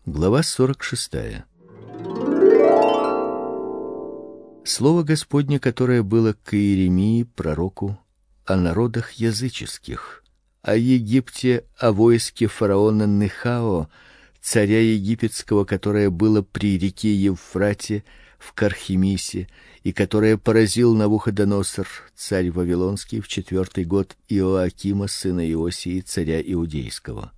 Глава 46. Слово Господне, которое было к Иеремии, пророку, о народах языческих, о Египте, о войске фараона Нехао, царя египетского, которое было при реке Евфрате в Кархемисе, и которое поразил Навуходоносор, царь вавилонский, в 4-й год Иоакима, сына Иосии, царя иудейского.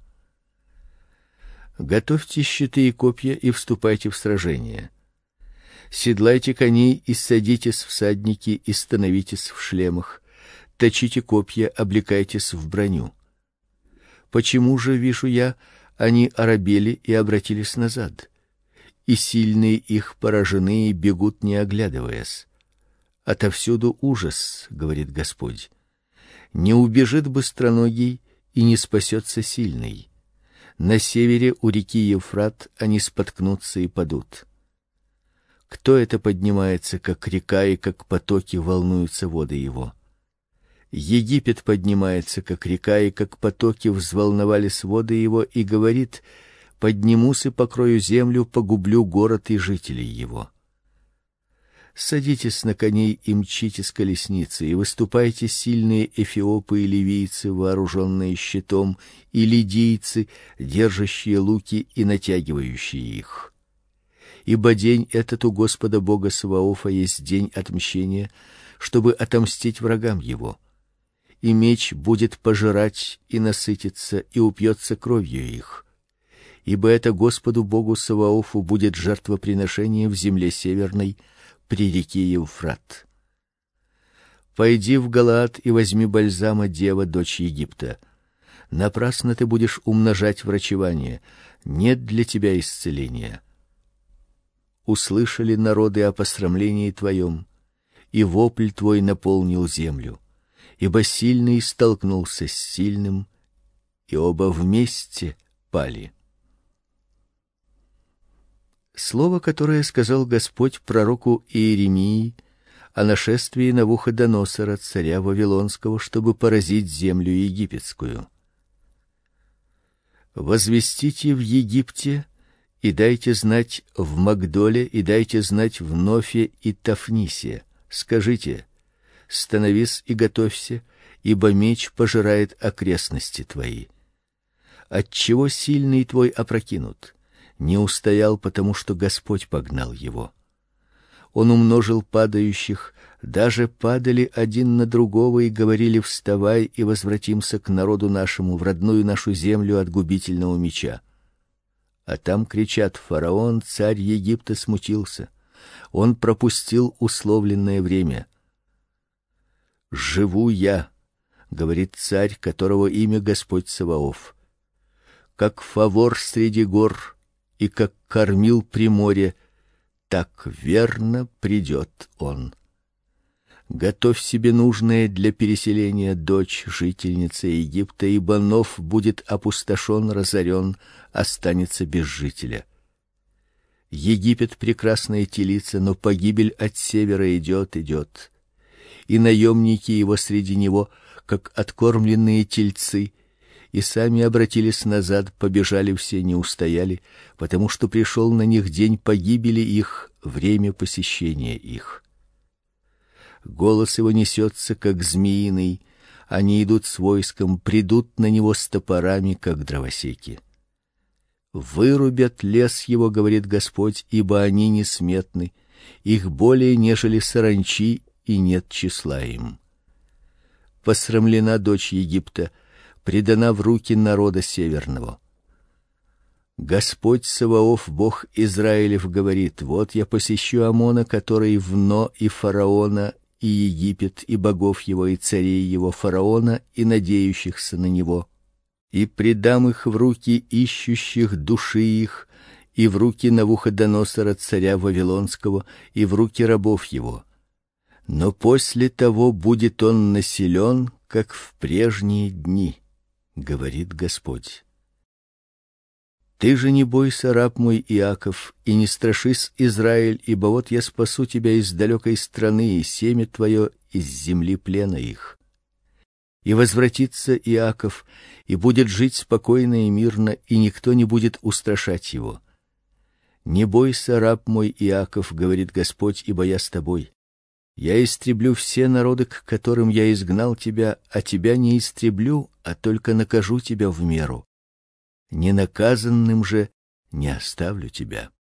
Готовьте щиты и копья и вступайте в сражение. Седлайте коней и садитесь всадники и становитесь в шлемах. Точите копья, облекайтесь в броню. Почему же, вижу я, они оробели и обратились назад? И сильные их поражены и бегут, не оглядываясь. Отовсюду ужас, говорит Господь. Не убежит быстроногий и не спасется сильный. На севере у реки Евфрат они споткнутся и падут. Кто это поднимается, как река, и как потоки волнуются воды его? Египет поднимается, как река, и как потоки взволновались воды его, и говорит: поднимусь и покрою землю, погублю город и жителей его. Садитесь на коней и мчите с колесницы, и выступайте сильные эфиопы и ливийцы, вооруженные щитом, и лидийцы, держащие луки и натягивающие их. Ибо день этот у Господа Бога Саваофа есть день отмщения, чтобы отомстить врагам его. И меч будет пожирать и насытиться, и упьется кровью их. Ибо это Господу Богу Саваофу будет жертвоприношение в земле северной, при реке Евфрат. Пойди в Галаад и возьми бальзама, дева, дочь Египта. Напрасно ты будешь умножать врачевание, нет для тебя исцеления. Услышали народы о посрамлении твоем, и вопль твой наполнил землю, ибо сильный столкнулся с сильным, и оба вместе пали. Слово, которое сказал Господь пророку Иеремии о нашествии Навуходоносора, царя вавилонского, чтобы поразить землю египетскую. Возвестите в Египте и дайте знать в Магдоле, и дайте знать в Нофе и Тафнисе. Скажите: становись и готовься, ибо меч пожирает окрестности твои. Отчего сильный твой опрокинут? Не устоял, потому что Господь погнал его. Он умножил падающих, даже падали один на другого и говорили: вставай и возвратимся к народу нашему, в родную нашу землю от губительного меча. А там кричат: фараон, царь Египта, смутился. Он пропустил условленное время. Живу я, говорит царь, которого имя Господь Саваоф, как фавор среди гор и как кормил при море, так верно придет он. Готовь себе нужное для переселения, дочь, жительница Египта, ибо Нов будет опустошен, разорен, останется без жителя. Египет прекрасная телица, но погибель от севера идет. И наемники его среди него, как откормленные тельцы, и сами обратились назад, побежали все, не устояли, потому что пришел на них день погибели их, время посещения их. Голос его несется, как змеиный, они идут с войском, придут на него с топорами, как дровосеки. Вырубят лес его, говорит Господь, ибо они несметны, их более, нежели саранчи, и нет числа им. Посрамлена дочь Египта, предана в руки народа северного. Господь Саваоф, Бог Израилев, говорит: вот я посещу Амона, который в Но, и фараона, и Египет, и богов его, и царей его, фараона, и надеющихся на него, и предам их в руки ищущих души их, и в руки Навуходоносора, царя вавилонского, и в руки рабов его. Но после того будет он населен, как в прежние дни, говорит Господь. Ты же не бойся, раб мой Иаков, и не страшись, Израиль, ибо вот я спасу тебя из далекой страны, и семя твое из земли плена их. И возвратится Иаков, и будет жить спокойно и мирно, и никто не будет устрашать его. Не бойся, раб мой Иаков, говорит Господь, ибо я с тобой. Я истреблю все народы, к которым я изгнал тебя, а тебя не истреблю, а только накажу тебя в меру. Ненаказанным же не оставлю тебя.